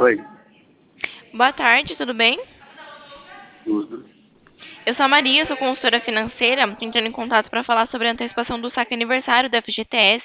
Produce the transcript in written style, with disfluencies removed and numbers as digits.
Oi, Boa tarde, tudo bem? tudo. Eu sou a Maria, sou consultora financeira, entrando em contato para falar sobre a antecipação do saque aniversário da FGTS.